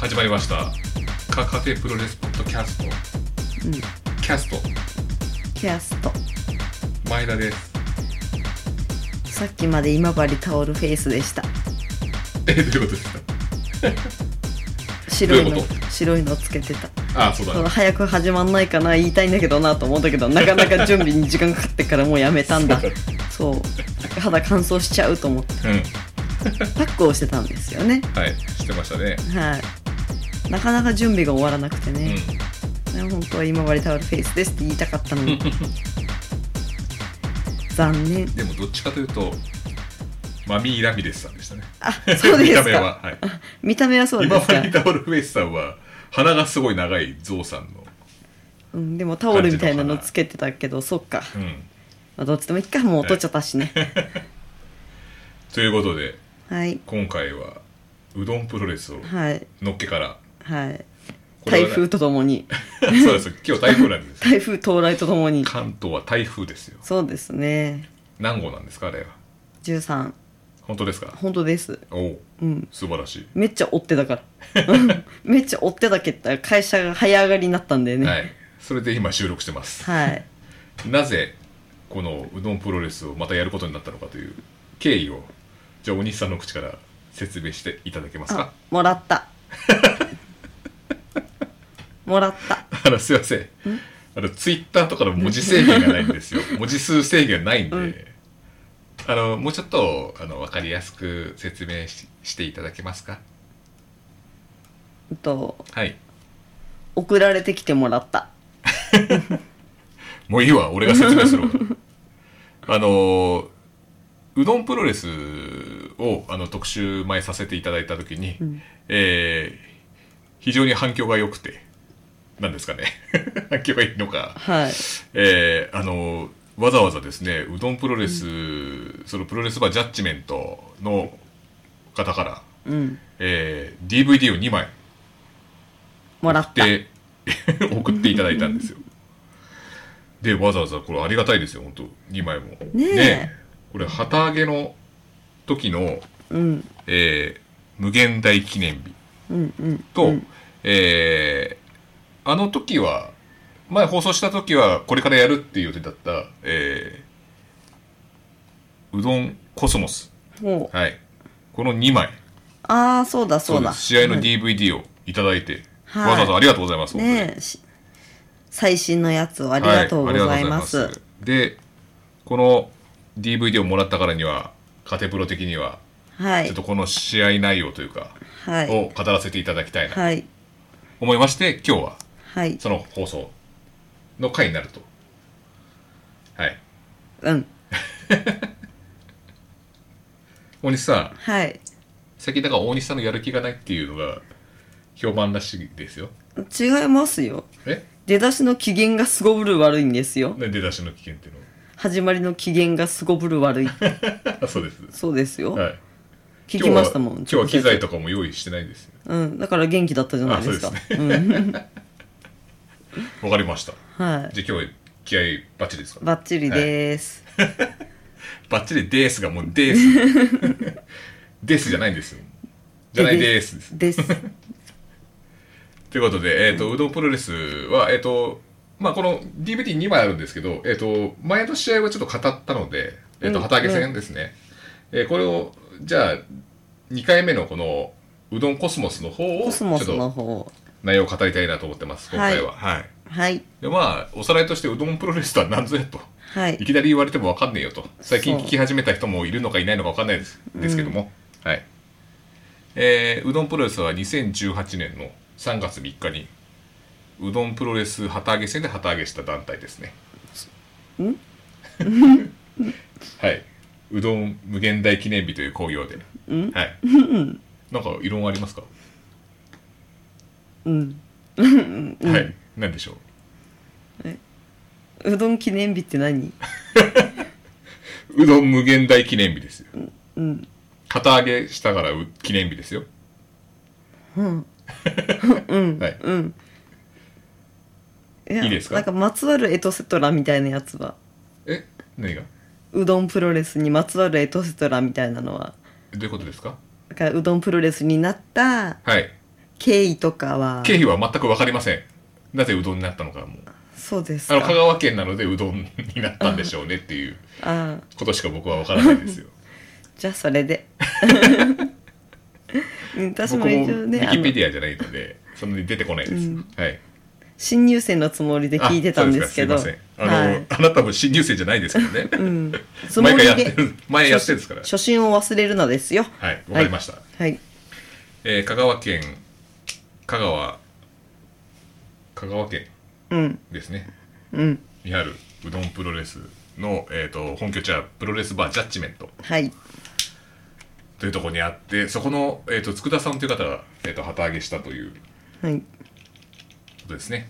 始まりましたカテプロレスポッドキャスト、キャスト前田です。 さっきまで今治タオルフェイスでした。 どういうことですか？ 白いのつけてた。 そうだね。 早く始まんないかな言いたいんだけどなと思ったけど、なかなか準備に時間かかってからもうやめたんだ。そう肌乾燥しちゃうと思って、パックをしてたんですよね。 はい、してましたね。 はい、なかなか準備が終わらなくてね、本当は今治タオルフェイスですって言いたかったのに残念。 でもどっちかというとマミーラミレスさんでしたね。 そうですか。 見た目は、はい、 見た目はそうですか。 今治タオルフェイスさんは鼻がすごい長いゾウさんの、 でもタオルみたいなのつけてたけど、そっか、どっちでもいいか、もう取っちゃったしね、 ということで、 今回はうどんプロレスをのっけから、 台風とともにそうです、今日台風なんです台風到来とともに関東は台風ですよ。 そうですね。 何号なんですかあれは。 13。 本当ですか？ 本当です。 素晴らしい。 めっちゃ追ってたからめっちゃ追ってたけど会社が早上がりになったんでね。 それで今収録してます。なぜこのうどんプロレスをまたやることになったのかという経緯を、じゃあ大西さんの口から説明していただけますか？ もらったすいません、ツイッターとかの文字制限がないんですよ文字数制限がないんで、もうちょっと分かりやすく説明 していただけますか？ 送られてきてもらったもういいわ、俺が説明するわうどんプロレスを特集前させていただいた時に、非常に反響が良くて、なんですかね反響がいいのか、わざわざですね、うどんプロレス、そのプロレスバージャッジメントの方から、DVD を2枚もらった送っていただいたんですよ。で、わざわざこれありがたいですよ、本当2枚もね。これ旗揚げの時の、無限大記念日と、あの時は前放送した時はこれからやるっていう予定だった、うどんコスモス、この2枚、 そうだ試合の DVD をいただいて、わざわざありがとうございます。 最新のやつをありがとうございます。 で、この DVD をもらったからにはカテプロ的には、ちょっとこの試合内容というか、を語らせていただきたいなと思いまして、今日はその放送の回になると。大西さん、最近だから大西さんのやる気がないっていうのが評判らしいですよ。 違いますよ。出だしの機嫌がすごぶる悪いんですよ。 出だしの機嫌っていうのは始まりの機嫌がすごぶる悪いそうですよ。聞きましたもん。 今日は機材とかも用意してないんですよ。 だから元気だったじゃないですか。 わかりました。じゃあ今日気合バッチリですか？ バッチリです。 バッチリですがもうですですじゃないんですよ。じゃないですです。 ということで、うどんプロレスはこの DVD2 枚あるんですけど、前の試合はちょっと語ったので、旗揚げ戦ですね。これをじゃあ2回目のこのうどんコスモスの方をちょっと内容を語りたいなと思ってます、今回は。でおさらいとして、うどんプロレスとは何ぞやと、いきなり言われても分かんねえよと、最近聞き始めた人もいるのかいないのか分かんないですけども、うどんプロレスは2018年の3月3日にうどんプロレス旗揚げ戦で旗揚げした団体ですね。うどん無限大記念日という興行で、なんか異論ありますか？何でしょう。うどん記念日って何？ うどん無限大記念日ですよ。旗揚げしたから記念日ですよ。いいですか？ なんかまつわるエトセトラみたいなやつは。 何が？ うどんプロレスにまつわるエトセトラみたいなのは。 どういうことですか？ だからうどんプロレスになった経緯とかは。 経緯は全く分かりません。なぜうどんになったのかも。 そうですか。 香川県なのでうどんになったんでしょうねっていうあことしか僕は分からないですよ。 じゃあそれで。私僕もウも一応ね、 ィキペディアじゃないのでそんなに出てこないです、はい。 新入生のつもりで聞いてたんですけど。 そうですか、すいません。あなたも新入生じゃないですけどね。 毎回やってる、前やってるんですから。 初心を忘れるなですよ。 はい、わかりました。 はい。 香川県ですね。にあるうどんプロレスの、本拠地はプロレスバージャッジメント。 はい。 というところにあって、そこの、佃さんという方が、旗揚げしたということですね。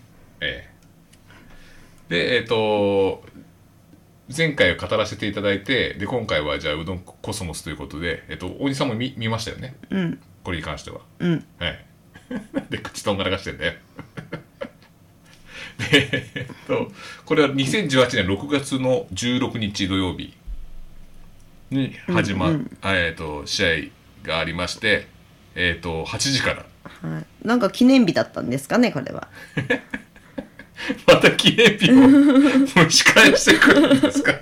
で、前回語らせていただいて、で今回はじゃあうどんコスモスということで、大西さんも見ましたよね。これに関しては。はい。で口とんがらかしてんだよ。で、これは2018年6月の16日土曜日に始まっ試合がありまして、8時から。 はい。なんか記念日だったんですかね、これは。 また記念日を蒸し返してくるんですか。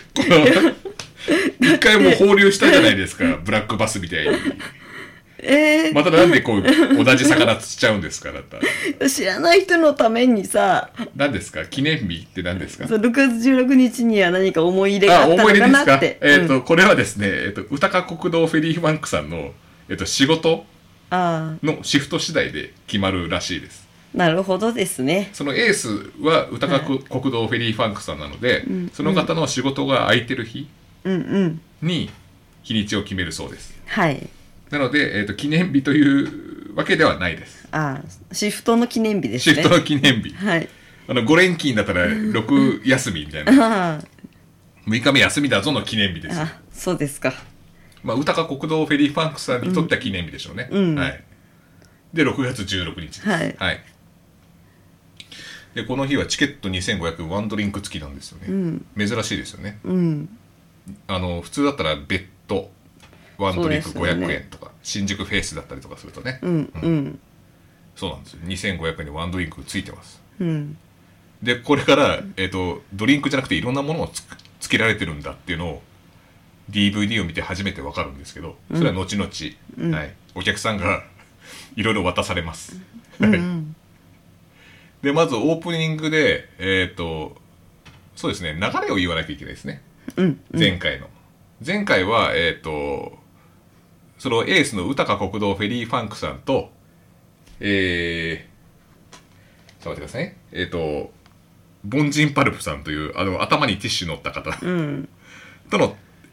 一回もう放流したじゃないですか、ブラックバスみたいに。またなんでこう同じ魚釣っちゃうんですか。だった知らない人のためにさ。 何ですか、記念日って何ですか。 6月16日には何か思い入れがあったのかなって。 これはですね、宇高国道フェリーバンクさんの、仕事のシフト次第で決まるらしいです。 なるほどですね。 そのエースは宇高国道フェリーバンクさんなので、その方の仕事が空いてる日に日にちを決めるそうです。 はい。 なので、記念日というわけではないです。 シフトの記念日ですね。 シフトの記念日。 はい。 5連勤だったら6休みみたいな。6日目休みだぞの記念日です。 そうですか。 宇高国道フェリーバンクさんにとっては記念日でしょうね。はい。で、6月16日です。はい。で、この日はチケット2500ワンドリンク付きなんですよね。珍しいですよね。普通だったら別途ワンドリンク500円とか、新宿フェイスだったりとかするとね。そうなんですよ。2500円でワンドリンクついてます。で、これから、ドリンクじゃなくていろんなものをつけられてるんだっていうのを DVD を見て初めてわかるんですけど、それは後々、はい、お客さんがいろいろ渡されます。で、まずオープニングで、そうですね、流れを言わなきゃいけないですね。前回は、そのエースの宇高国道フェリーファンクさんと、ちょっと待ってくださいね。凡人パルプさんという、頭にティッシュ乗った方、との、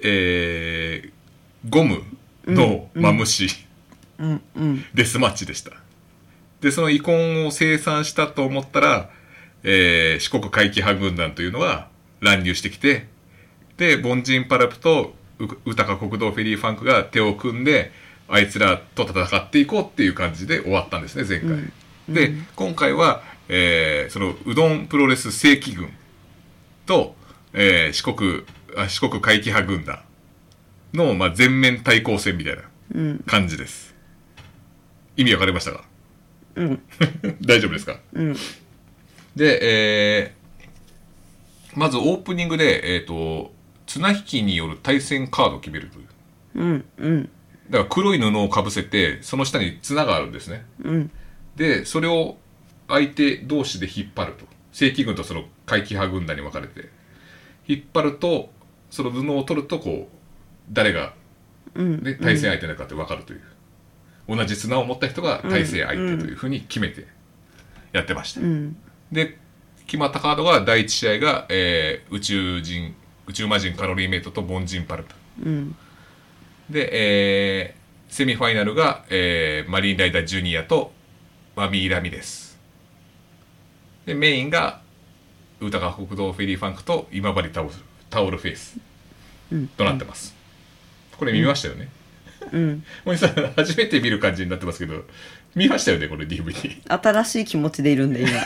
ゴムのマムシ、デスマッチでした。で、その遺恨を清算したと思ったら、四国怪奇派軍団というのが乱入してきて、で、凡人パルプと宇高国道フェリーファンクが手を組んで、あいつらと戦っていこうっていう感じで終わったんですね、前回。で、今回は、そのうどんプロレス正規軍と、四国怪奇派軍団の、全面対抗戦みたいな感じです。意味わかりましたか？大丈夫ですか？で、まずオープニングで、綱引きによる対戦カードを決めるという。だから黒い布をかぶせて、その下に綱があるんですね。で、それを相手同士で引っ張ると。正規軍とその怪奇派軍団に分かれて。引っ張ると、その布を取ると、こう、誰が、対戦相手なのかって分かるという。同じ綱を持った人が対戦相手というふうに決めてやってました。で、決まったカードが、第1試合が、宇宙魔人カロリーメイトと凡人パルプ。で、セミファイナルが、マリーンライダージュニアとマミーラミです。で、メインが宇高国道フェリーファンクと今治タオルフェイスとなってます。これ見ましたよね。もうさ、初めて見る感じになってますけど、見ましたよね、これ DVD。 新しい気持ちでいるんで今。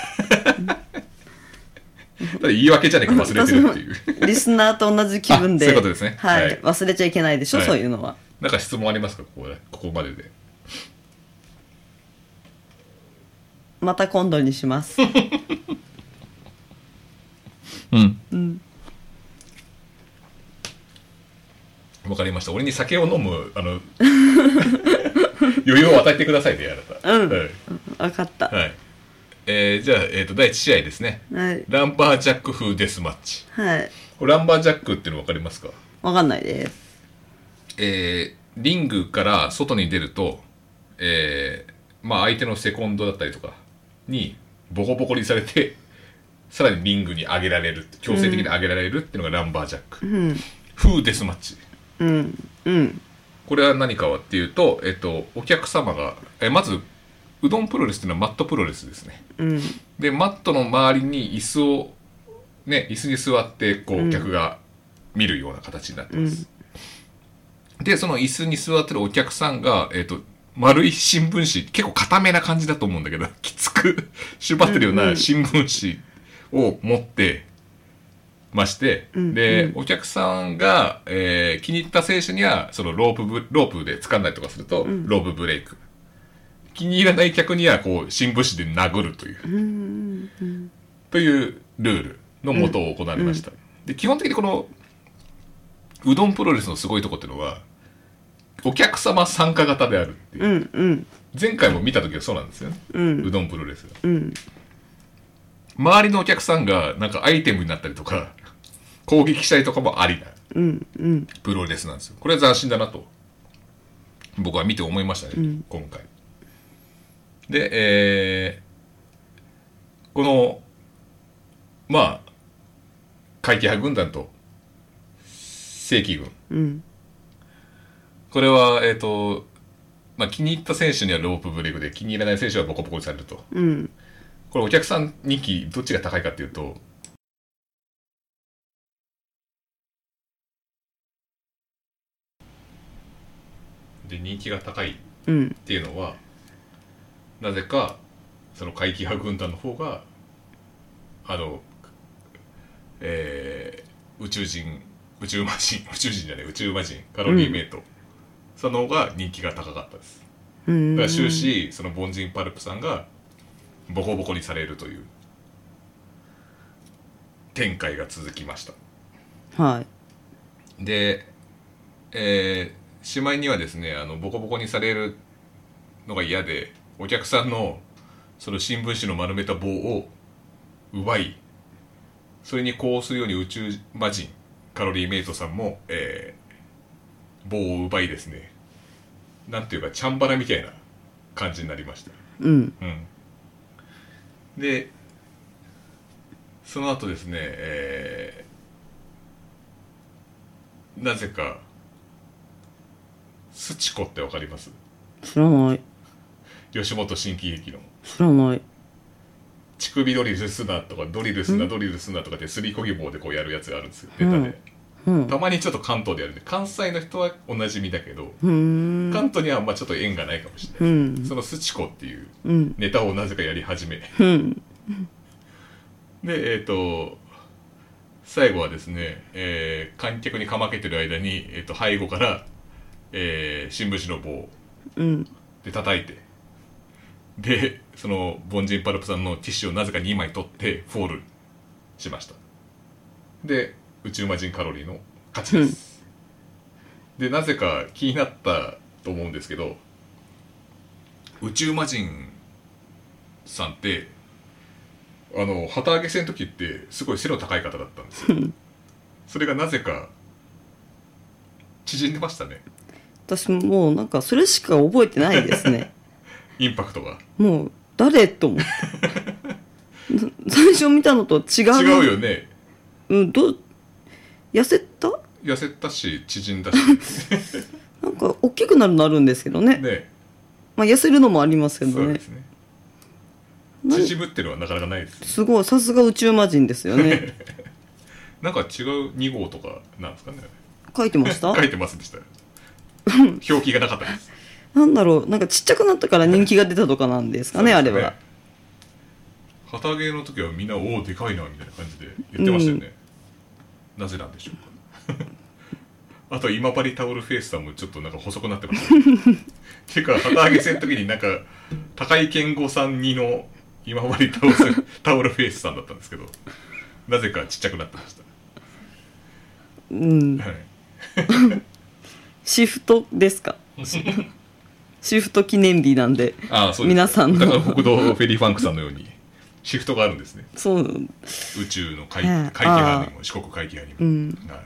ただ言い訳じゃねえか、忘れてるっていう。 リスナーと同じ気分で。 そういうことですね。 はい。忘れちゃいけないでしょ、そういうのは。 なんか質問ありますか、ここまでで。 また今度にしますうんわかりました。俺に酒を飲む余裕を与えてくださいね、あなた。 うん、 はい、 分かった。 はい。じゃあ、第1試合ですね、 はい、 ランバージャック風デスマッチ。 はい。 ランバージャックっていうの分かりますか？ 分かんないです。 リングから外に出ると、まあ相手のセコンドだったりとかにボコボコにされて、さらにリングに上げられる、強制的に上げられるっていうのがランバージャック、風デスマッチ。これは何かはっていうと、お客様が、まずうどんプロレスっていうのはマットプロレスですね。でマットの周りに椅子をね、椅子に座ってこう客が見るような形になってます。でその椅子に座ってるお客さんが、丸い新聞紙、結構固めな感じだと思うんだけど、きつく縛ってるような新聞紙を持ってまして、でお客さんが、気に入った選手にはそのロープで掴んだりとかすると、ロープブレイク、気に入らない客にはこう新聞紙で殴るという、というルールのもとを行われました。で基本的にこのうどんプロレスのすごいとこっていうのはお客様参加型であるっていう、前回も見た時はそうなんですよね、うどんプロレスが、周りのお客さんがなんかアイテムになったりとか攻撃したりとかもありな、プロレスなんですよ。これは斬新だなと僕は見て思いましたね、今回で、このまあ怪奇派軍団と正規軍、これはまあ、気に入った選手にはロープブレイクで気に入らない選手はボコボコにされると、これお客さん人気どっちが高いかっていうと、で人気が高いっていうのは、なぜかその怪奇派軍団の方が宇宙魔人カロリーメイト、その方が人気が高かったです。だから終始その凡人パルプさんがボコボコにされるという展開が続きました。 はい。 で、しまいにはですね、ボコボコにされるのが嫌でお客さんのその新聞紙の丸めた棒を奪い、それに呼応するように宇宙魔人カロリーメイトさんも、棒を奪いですね、なんていうかチャンバラみたいな感じになりました。でその後ですね、なぜかスチコってわかります？ 知らない。 吉本新喜劇の知らない。 乳首ドリルすなとかドリルすなとかってすりこぎ棒でこうやるやつがあるんですよ、ネタで。たまにちょっと関東でやるんで、関西の人はおなじみだけど関東にはあんまちょっと縁がないかもしれない、そのスチコっていうネタをなぜかやり始め、で最後はですね、観客にかまけてる間に、背後から、新聞紙の棒で叩いて、でその凡人パルプさんのティッシュをなぜか2枚取ってフォールしました。で宇宙魔人カロリーの勝ちです、でなぜか気になったと思うんですけど、宇宙魔人さんって旗揚げ戦の時ってすごい背の高い方だったんですよそれがなぜか縮んでましたね。 私もうなんかそれしか覚えてないですねインパクトがもう誰と思って最初見たのと違う。 違うよね。 痩せたし縮んだしなんか大きくなるのあるんですけどね。まあ痩せるのもありますけどね。 そうですね。縮むっていうのはなかなかないですね。 すごい、さすが宇宙魔人ですよねなんか違う2号とかなんですかね。 書いてました書いてませんでした表記がなかったです。 なんだろう、なんかちっちゃくなったから人気が出たとかなんですかね、あれは。 旗揚げの時はみんなおおでかいなみたいな感じで言ってましたよね、なぜなんでしょうかあと今治タオルフェイスさんもちょっとなんか細くなってました、ね、ていうか旗揚げ戦の時になんか高井健吾さん似の今治タオルフェイスさんだったんですけど、なぜかちっちゃくなってました。はい、 シフトですかシフト記念日なんで、 そうです皆さんのだから国道フェリーファンクさんのようにシフトがあるんですね。 そう宇宙の海域派にも四国海域派にも、はい、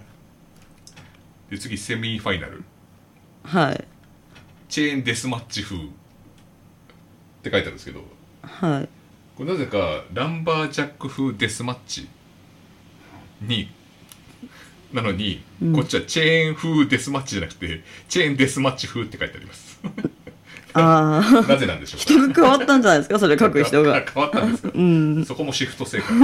で次セミファイナル、 はい、 チェーンデスマッチ風って書いてあるんですけど、 はい、 これなぜかランバージャック風デスマッチになのに、こっちはチェーン風デスマッチじゃなくてチェーンデスマッチ風って書いてありますなぜなんでしょうか。 人が変わったんじゃないですか、それ書く人が変わったんですか、そこもシフト正解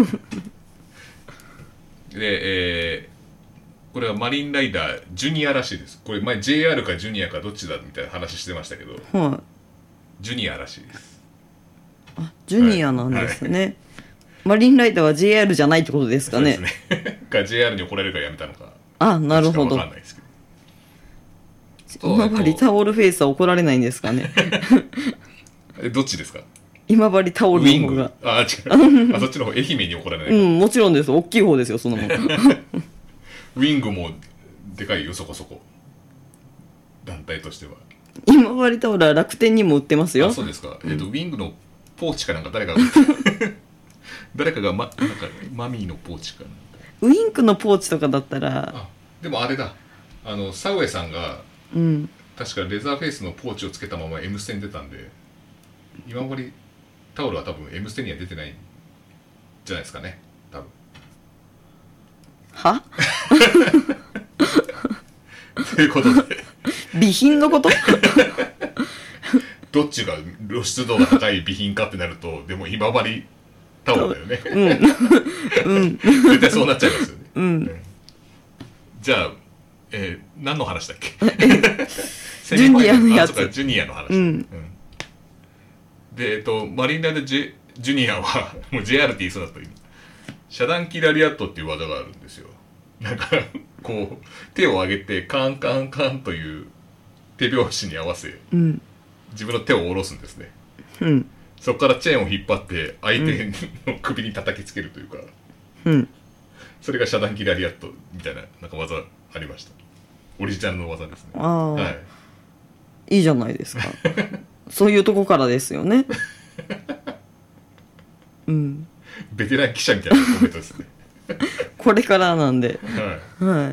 で、これはマリンライダージュニアらしいです。これ前 JR かジュニアかどっちだみたいな話してましたけど、 はい、 ジュニアらしいです。 ジュニアなんですね、はい、マリンライダーは JR じゃないってことですかね。 そうですねか JR に怒られるからやめたのか、 なるほど。 分かんないですけど、 今治タオルフェイスは怒られないんですかねどっちですか。 今治タオルの方が。 違うそっちの方、愛媛に怒られない。 もちろんです。大きい方ですよ、そのもんウィングもでかいよ、そこそこ団体としては。 今治タオルは楽天にも売ってますよ。 そうですか、ウィングのポーチかなんか誰かがなんかマミーのポーチかなんか、 ウインクのポーチとかだったら。 でもあれだ、サウエさんが、確かレザーフェイスのポーチをつけたまま M ステに出たんで、今治タオルは多分 M ステには出てないんじゃないですかね、多分。 はということで備品のことどっちが露出度が高い備品かってなると、でも今治タオルだよね絶対そうなっちゃいますよね、じゃあ、何の話だっけジュニアのやつ。 ジュニアの話、で、マリンライダージュニアはもう JR って言いそうだった今、遮断機ラリアットっていう技があるんですよ。なんかこう手を上げてカンカンカンという手拍子に合わせ、自分の手を下ろすんですね、そこからチェーンを引っ張って相手の首に叩きつけるというか、それが遮断機ラリアットみたいな、なんか技ありました。オリジナルの技ですね。はい、 いいじゃないですかそういうとこからですよねベテラン記者みたいなコメントですねこれからなんで、 はい、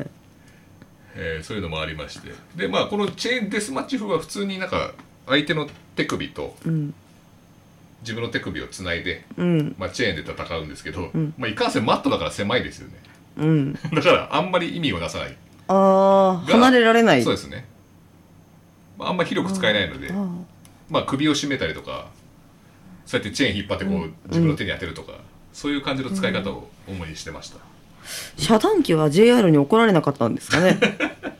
そういうのもありまして、でこのチェーンデスマッチ風は普通になんか相手の手首と自分の手首をつないで、チェーンで戦うんですけど、いかんせんマットだから狭いですよね、だからあんまり意味をなさない。 離れられない。 そうですね、あんまり広く使えないので、首を絞めたりとか、そうやってチェーン引っ張ってこう自分の手に当てるとか、そういう感じの使い方を主にしてました。 遮断機は JR に怒られなかったんですかね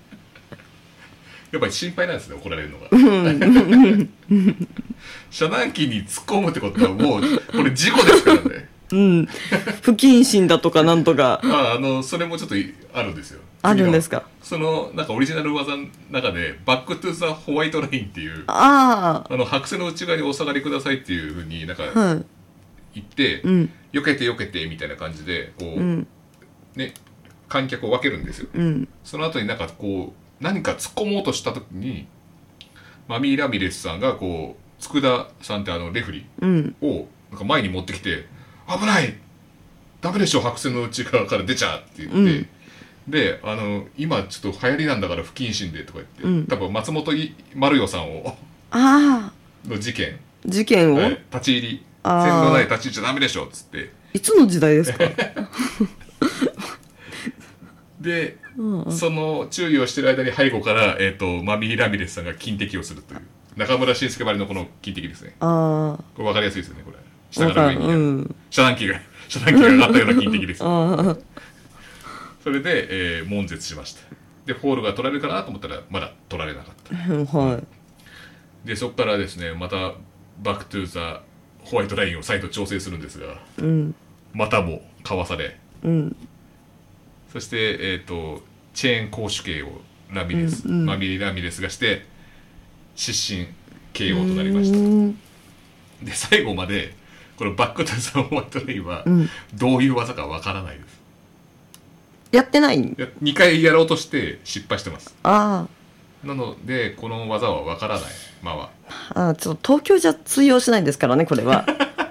やっぱり心配なんですね、怒られるのが遮断機に突っ込むってことはもうこれ事故ですからね不謹慎だとかなんとかそれもちょっとあるんですよ。 あるんですか。 なんかオリジナル技の中でバックトゥザホワイトラインっていう白線の内側にお下がりくださいっていうふうになんか言って、避けて避けてみたいな感じでこう、観客を分けるんですよ、その後になんかこう何か突っ込もうとした時にマミー・ラミレスさんがこう佃さんってレフリーをなんか前に持ってきて、危ないダメでしょ白線の内側から出ちゃって言って、で今ちょっと流行りなんだから不謹慎でとか言って、多分松本丸代さんをの事件を、 立ち入り線路内立ち入っちゃダメでしょっつって、 いつの時代ですかで、その注意をしてる間に背後から、マミー・ラミレスさんが金敵をするという中村慎介ばりのこの金敵ですね。これ分かりやすいですよね。これ下から上に遮断機が上がったような金敵ですそれで、悶絶しました。でフォールが取られるかなと思ったらまだ取られなかったでそこからですね、またバックトゥーザホワイトラインを再度調整するんですが、またもかわされ、そして、チェーン攻守系をマミー・ラミレスがして失神 KO となりました。で最後までこのバックトゥザモアトレイはうんどういう技かわからないです、 やってない。 2回やろうとして失敗してます。 あなのでこの技はわからないままちょっと東京じゃ通用しないですからね、これは。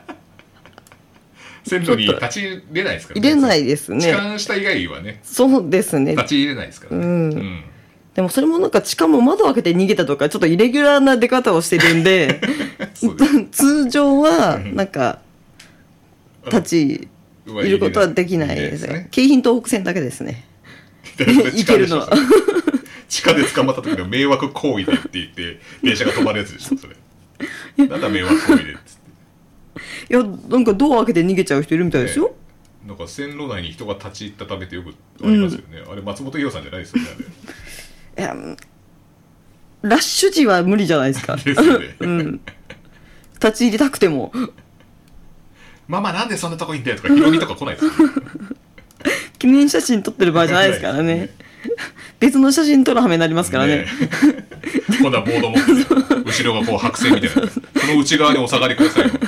線路に立ち入れないですからね。 入れないですね。 痴漢した以外はねそうですね。 立ち入れないですからね。 うんでもそれもなんかしかも窓を開けて逃げたとかちょっとイレギュラーな出方をしてるんでそうです通常はなんか立ちいることはできないですね。京浜東北線だけですね。行けるのは。 地下で捕まった時の迷惑行為でって言って電車が止まるやつでしょそれ。なんだ迷惑行為でっつって。 いやなんかドア開けて逃げちゃう人いるみたいですよ。 なんか線路内に人が立ち入ったためってよくありますよね。あれ松本伊代さんじゃないですよねあれ。 いやラッシュ時は無理じゃないですか。 ですよね。 立ち入りたくても。 ママなんでそんなとこいんだよとかヒロミとか来ないですよ。 記念写真撮ってる場合じゃないですからね。別の写真撮る羽目になりますからね。 今度はボード持って、ね、後ろがこう白線みたいな。その内側にお下がりくださいよ。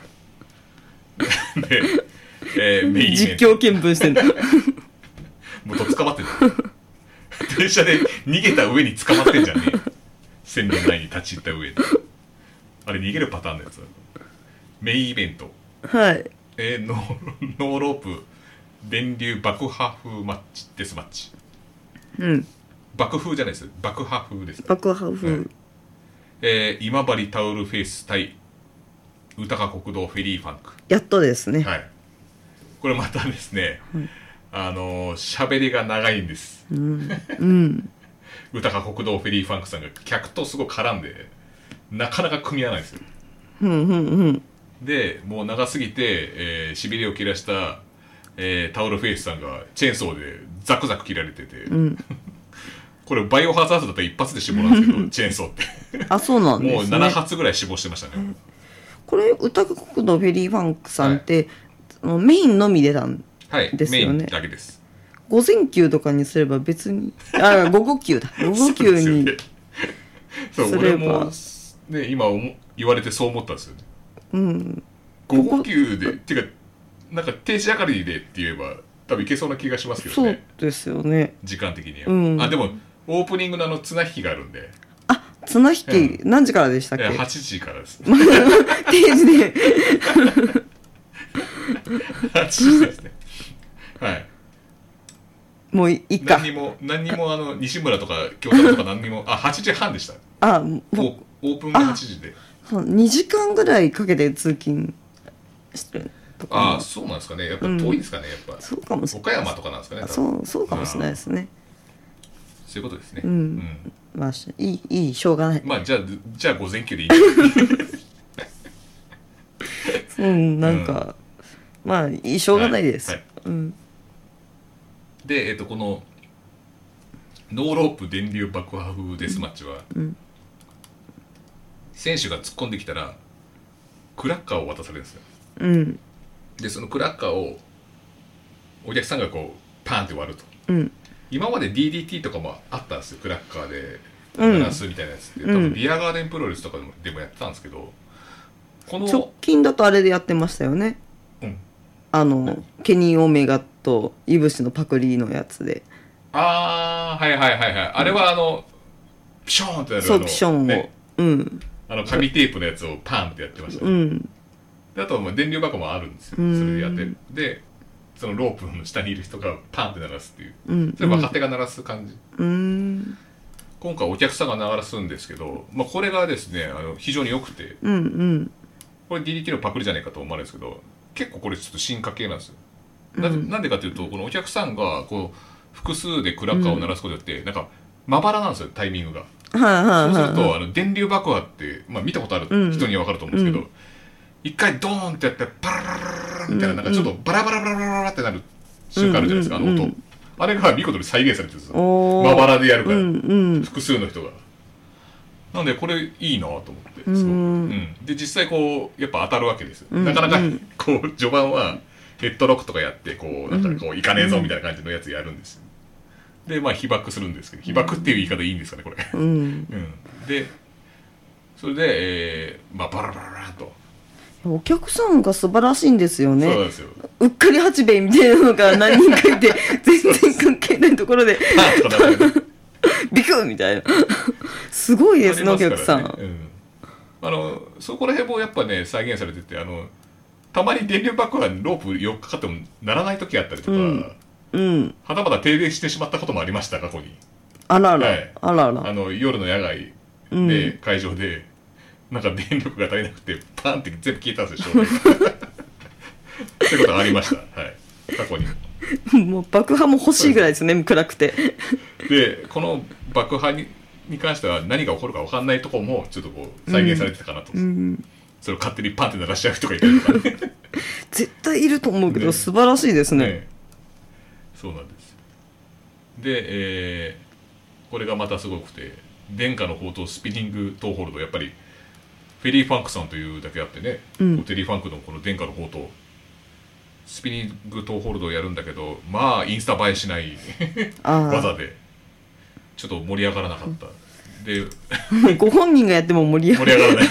で、メイン実況見分してんだ。 もうとっ捕まってる。電車で逃げた上に捕まってんじゃんね。線路内に立ち入った上に。あれ逃げるパターンのやつだ。メインイベント。 はい。 ノーロープ電流爆破風マッチデスマッチ。爆風じゃないです。爆破風です。 爆破風。 今治タオルフェイス対歌川国道フェリーファンク。 やっとですね。 はい。これまたですね、喋りが長いんです。歌川国道フェリーファンクさんが客とすごい絡んでなかなか組み合わないんですよ。でもう長すぎて、しびれを切らした、タオルフェイスさんがチェーンソーでザクザク切られてて、これバイオハザードだったら一発で死亡なんですけどチェーンソーってあ、そうなんですね。 もう7発ぐらい死亡してましたね。 これ歌川国道フェリーファンクさんって、メインのみ出たんですよね。 メインだけです。 午前休とかにすれば別に午後休だ。午後休にそう、俺もね今言われてそう思ったんですよね。午後休でっていうかなんか定時上がりでって言えば多分いけそうな気がしますけどね。 そうですよね。 時間的には。でもオープニングの綱引きがあるんで。 綱引き、何時からでしたっけ ？8時からです。 定時で 8時ですね。はい。 もういいか。 何にも西村とか京太郎とか何にも8時半でした。オープンが8時で。 2時間ぐらいかけて通勤してるとか。 そうなんですかね。やっぱ遠いですかね。やっぱ。 そうかもしれない。 岡山とかなんですかね。 そうかもしれないですね。 そういうことですね。 まあいいしょうがない。 まあじゃあ午前休でいい。 なんかまあしょうがないです。 でこのノーロープ電流爆破風デスマッチは、選手が突っ込んできたらクラッカーを渡されるんですよ。でそのクラッカーをお客さんがこうパーンって割ると。今まで DDT とかもあったんですよ。クラッカーで鳴らすみたいなやつって、多分ビアガーデンプロレスとかでもやってたんですけど、この直近だとあれでやってましたよね。ケニー・オメガとイブシのパクリのやつで。 はいあれはピショーンってやるピションを、 紙テープのやつをパーンってやってましたね。であと電流箱もあるんですよ。それでやってでそのロープの下にいる人がパンって鳴らすっていう、それ若手が鳴らす感じ。今回お客さんが鳴らすんですけど、これがですね非常に良くて、これ DDT のパクリじゃないかと思われるんですけど、結構これちょっと進化系なんですよ。なんでかというとこのお客さんがこう複数でクラッカーを鳴らすことによってなんかまばらなんですよ、タイミングが。そうすると電流爆破って、見たことある人には分かると思うんですけど、一回ドーンってやってパララララみたいな、なんかちょっとバラバラバラバラってなる瞬間あるじゃないですか、音。あれが見事に再現されてるんですよ。まばらでやるから、複数の人が。なんでこれいいなと思ってすごく、で実際こうやっぱ当たるわけですよ。なかなかこう序盤はヘッドロックとかやってこうなんかこういかねえぞみたいな感じのやつやるんですよ。で被爆するんですけど、被爆っていう言い方いいんですかねこれ。でそれでバラバラバラとお客さんが素晴らしいんですよそうなんね。 ですよ。 うっかり八兵衛みたいなのが何人かいて全然関係ないところでパーンとかなるねビクッみたいなすごいですね、おありま客さん。 すからねそこら辺もやっぱね再現されてて、たまに電流爆破にロープ4日かかってもならない時あったりとか、 うんはたまた停電してしまったこともありました、過去に。 あらら、 はいあらら。 夜の野外で、会場でなんか電力が足りなくてパンって全部消えたんですよ、照明がそういうことがありました、はい、過去にも。 もう爆破も欲しいぐらいですね、暗くて。 でこの爆破に関しては何が起こるか分かんないところもちょっとこう再現されてたかなと、それを勝手にパンって鳴らしちゃう人がいたりとかね絶対いると思うけど、 ね素晴らしいですね。 そうなんです。で、これがまたすごくて、殿下の宝刀スピニングトーホルド、やっぱりフェリー・ファンクさんというだけあってね、フェリー・ファンクのこの殿下の宝刀スピニングトーホルドをやるんだけど、まあインスタ映えしない技でちょっと盛り上がらなかった。でご本人がやっても盛り上ががらない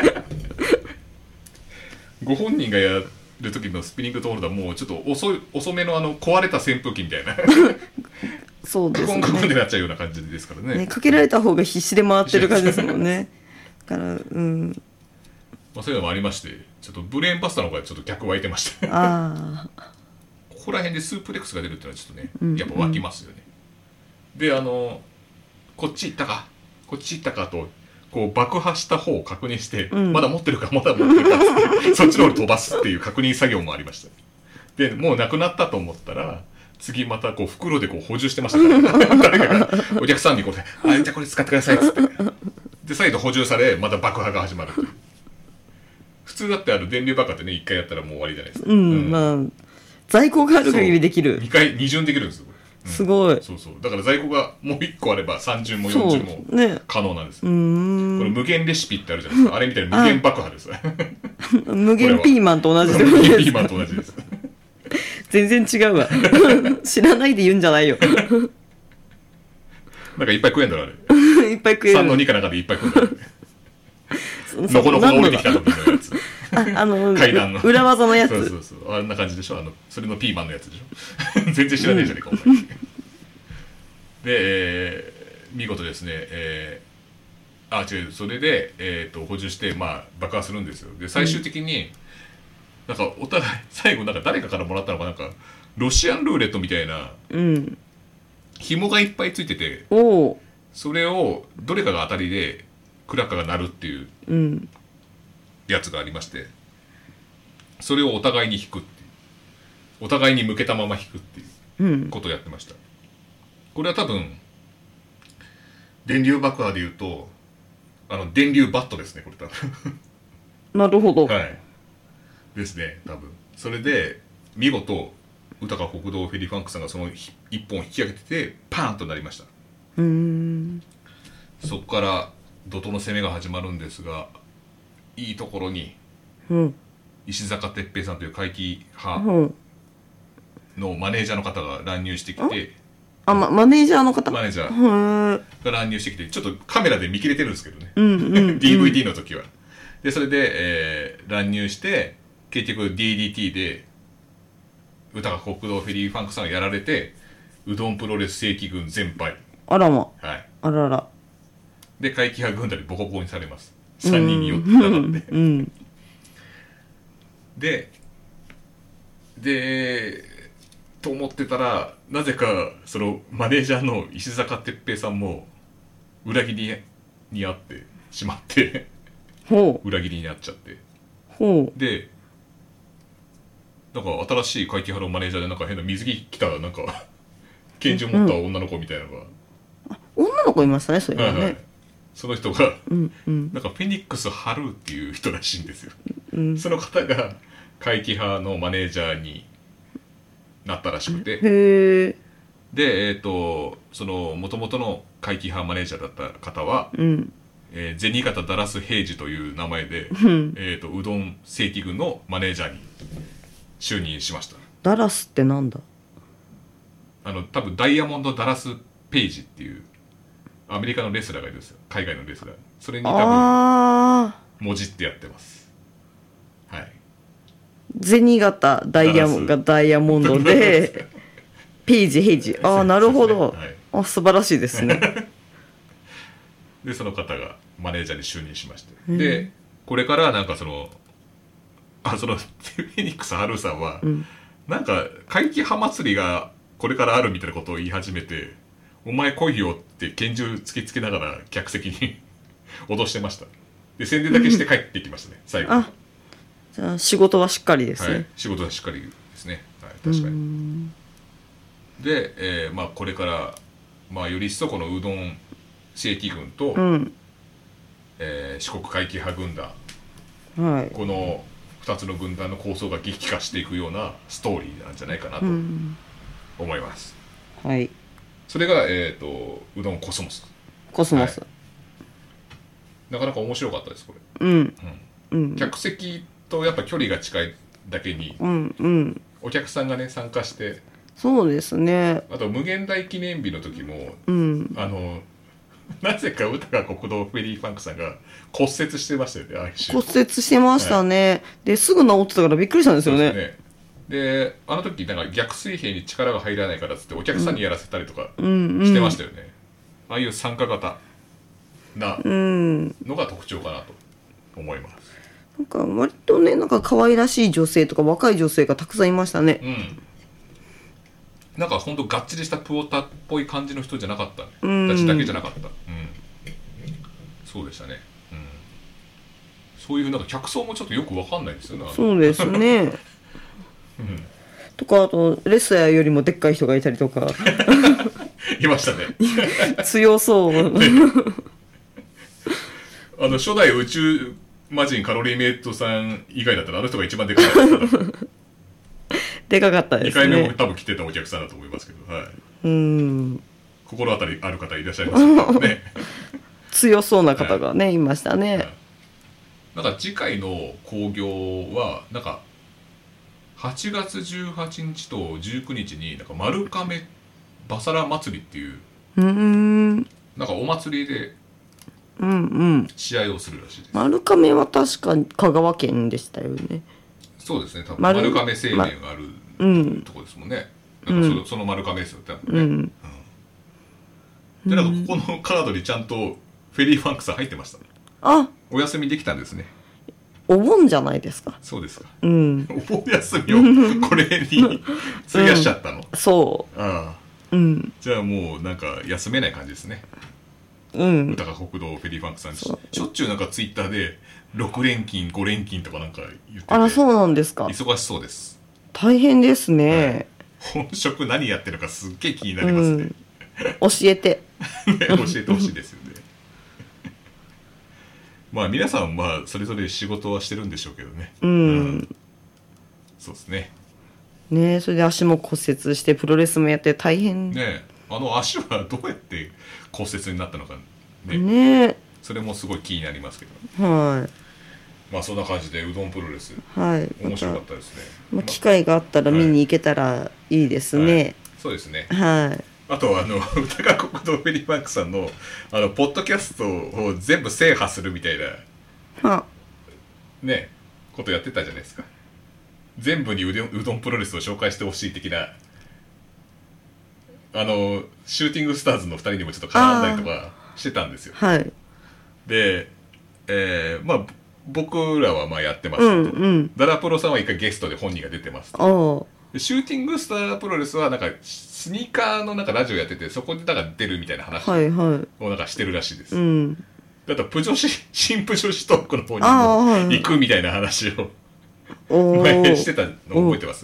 ご本人がやる時のスピニングトーホルドはもうちょっと遅めの壊れた扇風機みたいなそうですね。 カコンカコンってなっちゃうような感じですからね。 かけられた方が必死で回ってる感じですもんね。だから、 そういうのもありまして、ちょっとブレーンパスタの方がちょっと逆湧いてましたああ。 ここら辺でスープレックスが出るっていうのはちょっとね、やっぱ湧きますよね。でこっち行ったかとこう爆破した方を確認して、まだ持ってるかってそっちの方に飛ばすっていう確認作業もありました。でもうなくなったと思ったら次またこう袋でこう補充してましたから誰かがお客さんにこれじゃあこれ使ってくださいっつってで再度補充されまた爆破が始まるという。普通だって電流爆破ってね1回やったらもう終わりじゃないですか。 まあ在庫がある限りできる。 2回2巡できるんですよこれ。 すごい。 そうだから在庫がもう1個あれば3巡も4巡も可能なんですよ。これ無限レシピってあるじゃないですか。あれみたいな無限爆破です無限ピーマンと同じ無限ピーマンと同じです全然違うわ知らないで言うんじゃないよなんかいっぱい食えんだろあれいっぱい食える。 3の2かなんかでいっぱい食うんだろのこのこが降りてきた時のやつ階段の裏技のやつ。 そうあんな感じでしょ。それのピーマンのやつでしょ全然知らないじゃねえか、お前で、見事ですね、違う、それで、補充して、爆破するんですよ。で最終的に、なんかお互い最後なんか誰かからもらったのかなんかロシアンルーレットみたいな、紐がいっぱいついてて、それをどれかが当たりでクラッカーが鳴るっていうやつがありまして、それをお互いに引くっていう、お互いに向けたまま引くっていうことをやってました。これは多分電流爆破でいうと電流バットですね、これ多分なるほど。 はいですね、多分。それで見事宇高国道フェリーファンクさんがその一本引き上げててパーンとなりました。そこから怒涛の攻めが始まるんですが、いいところに、石坂哲平さんという怪奇派のマネージャーの方が乱入してきて、 マネージャーの方が乱入してきて、ちょっとカメラで見切れてるんですけどね、DVD の時は。でそれで、乱入して結局 DDT で宇高国道フェリーファンクさんがやられて、うどんプロレス正規軍全敗。 あらま。 はい。 あらら。 で怪奇派軍団にボコボコにされます。3人によってたってでと思ってたら、なぜかそのマネージャーの石坂哲平さんも裏切りにあってしまって裏切りになっちゃって、でなんか新しい怪奇派のマネージャーでなんか変な水着着たなんか拳銃持った女の子みたいなのが、 女の子いましたね、それはね。 その人が、なんかフェニックス・ハルーっていう人らしいんですよ。その方が怪奇派のマネージャーになったらしくて、でその元々の怪奇派マネージャーだった方は、銭形ダラス平次という名前で、うどん正規軍のマネージャーに就任しました。 ダラスってなんだ？ 多分ダイヤモンド・ダラス・ペイジっていうアメリカのレスラーがいるんですよ、海外のレスラー。それに多分もじってやってます。はい。 銭形ダイヤがダイヤモンドでページヘイジ、ああなるほど、 はい、 あ素晴らしいですねでその方がマネージャーに就任しまして、でこれからなんかそのフェニックスハルさんは、なんか怪奇派祭りがこれからあるみたいなことを言い始めて、お前来いよって拳銃突きつけながら客席に脅してました。で宣伝だけして帰っていきましたね、最後。 あじゃあ仕事はしっかりですね、 はい、仕事はしっかりですね、はい、確かに。で、まあこれから、まあ、より一層このうどん正規軍と、四国怪奇派軍団、 はい、 この2つの軍団の構想が激化していくようなストーリーなんじゃないかなと思います、 はい。 それが、うどんコスモス。 コスモス、 はい、なかなか面白かったですこれ。客席とやっぱ距離が近いだけに、お客さんがね参加して、 そうですね。 あと無限大記念日の時も、なぜか歌が国道フェリーファンクさんが骨折してましたよね、ああいうシーン。 骨折してましたね、はい、ですぐ治ってたからびっくりしたんですよね。 であの時なんか逆水平に力が入らないからっつってお客さんにやらせたりとかしてましたよね、ああいう参加型なのが特徴かなと思います。 なんか割とね、なんか可愛らしい女性とか若い女性がたくさんいましたね。 なんかほんとがっちりしたプオタっぽい感じの人じゃなかった、ね、たちだけじゃなかった、そうでしたね、そういうなんか客層もちょっとよく分かんないですよね。 そうですねとか、あとレスラーよりもでっかい人がいたりとかいましたね強そう初代宇宙魔人カロリーメイトさん以外だったらあの人が一番でかかったでかかったですね。 2回目も多分来てたお客さんだと思いますけど、はい、心当たりある方いらっしゃいますよね強そうな方がね、いましたね、 はい、なんか次回の興行はなんか8月18日と19日になんか丸亀バサラ祭りっていうなんかお祭りで試合をするらしいです。 丸亀は確か香川県でしたよね。 そうですね、多分丸亀製麺がある、とこですもんね。なんかその丸亀ですよ多分ね、でなんかここのカードにちゃんとフェリーファンクさん入ってました。 あ、 お休みできたんですね。 お盆じゃないですか。 そうですか、お盆休みをこれに費やしちゃったの、 そうじゃあもうなんか休めない感じですね。歌が国道フェリーファンクさんしょっちゅうなんかツイッターで6連勤5連勤とかなんか言ってて、 あらそうなんですか。 忙しそうです。 大変ですね、 本職何やってるのかすっげえ気になりますね、 教えて教えてほしいですよねまあ皆さんまあそれぞれ仕事はしてるんでしょうけどね、そうですね。 ねえ、それで足も骨折してプロレスもやって大変ね。足はどうやって骨折になったのかね、それもすごい気になりますけど、まあそんな感じでうどんプロレス、面白かったですね。 ま機会があったら見に行けたらいいですね、 そうですね。 あと歌川国道フェリーバンクさんのポッドキャストを全部制覇するみたいなねことやってたじゃないですか。全部にうどんプロレスを紹介してほしい的な、シューティングスターズの2人にもちょっと絡んだりとかしてたんですよ。で、まあ僕らはまあやってます、ダラプロさんは一回ゲストで本人が出てますと。シューティングスタープロレスはなんかスニーカーのなんかラジオやってて、そこでなんか出るみたいな話をなんかしてるらしいです。だと新プ女子トークの方にも行くみたいな話を前してたの覚えてます？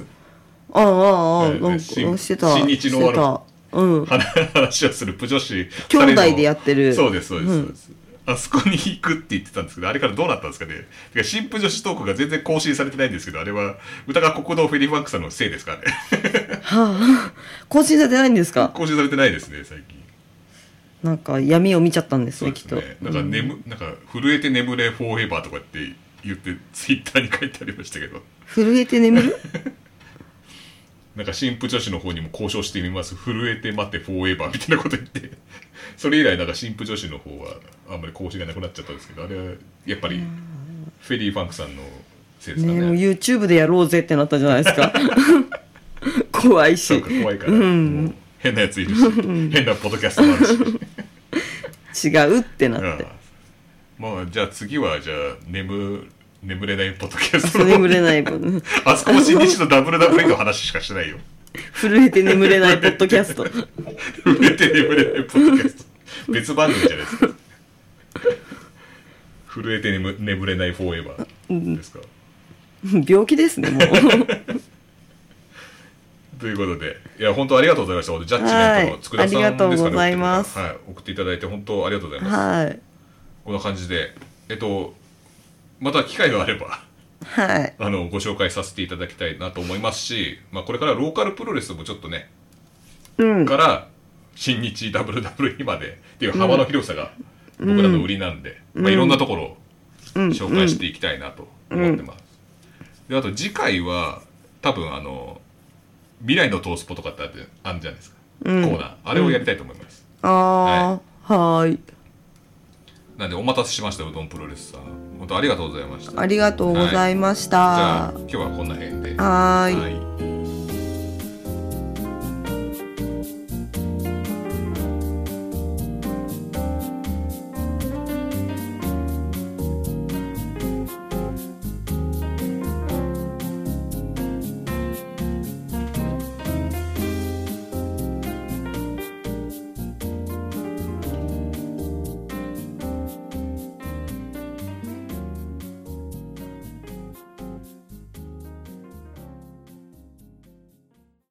してた。 新日の話をするプ女子兄弟でやってる。 そうですそうです、あそこに行くって言ってたんですけど、あれからどうなったんですかね。新婦女子トークが全然更新されてないんですけど、あれは歌川国道フェリーファンクさんのせいですかね更新されてないんですか？ 更新されてないですね最近。 なんか闇を見ちゃったんですね、きっと。 なんか震えて眠れフォーエバーとかって言ってツイッターに書いてありましたけど、 震えて眠るなんか新婦女子の方にも交渉してみます、震えて待ってフォーエバーみたいなこと言ってそれ以来なんか新婦女子の方はあんまり更新がなくなっちゃったんですけど、あれはやっぱりフェリーファンクさんのせいですかね。 ね、もう YouTube でやろうぜってなったじゃないですか。怖いし。 そうか、怖いから、もう変なやついるし、変なポッドキャストもあるし。 違うってなって。 まあ、じゃあ次は、じゃあ、眠れないポッドキャスト眠れないあそこも新日の WWE の話しかしてないよ。 震えて眠れないポッドキャスト。 震えて眠れないポッドキャスト。別番組じゃないですか。震えて眠れないフォーエバーですか。 病気ですね、もう。 ということで、いや、本当ありがとうございました。ジャッジメントの佃さんですかね。 ありがとうございます。 はい、送っていただいて本当ありがとうございます。 はい。 こんな感じで、また機会があれば、 はい。 ご紹介させていただきたいなと思いますし、まあ、これからローカルプロレスもちょっとね、から新日 WWE までっていう幅の広さが僕らの売りなんで、まあ、いろんなところを紹介していきたいなと思ってます。で、あと次回は多分未来のトースポとかってあるじゃないですか、コーナー、あれをやりたいと思います。 はーい。 なんでお待たせしました、うどんプロレスさん。本当ありがとうございました。 ありがとうございました。 じゃあ今日はこんな辺で。 はーい。 はい。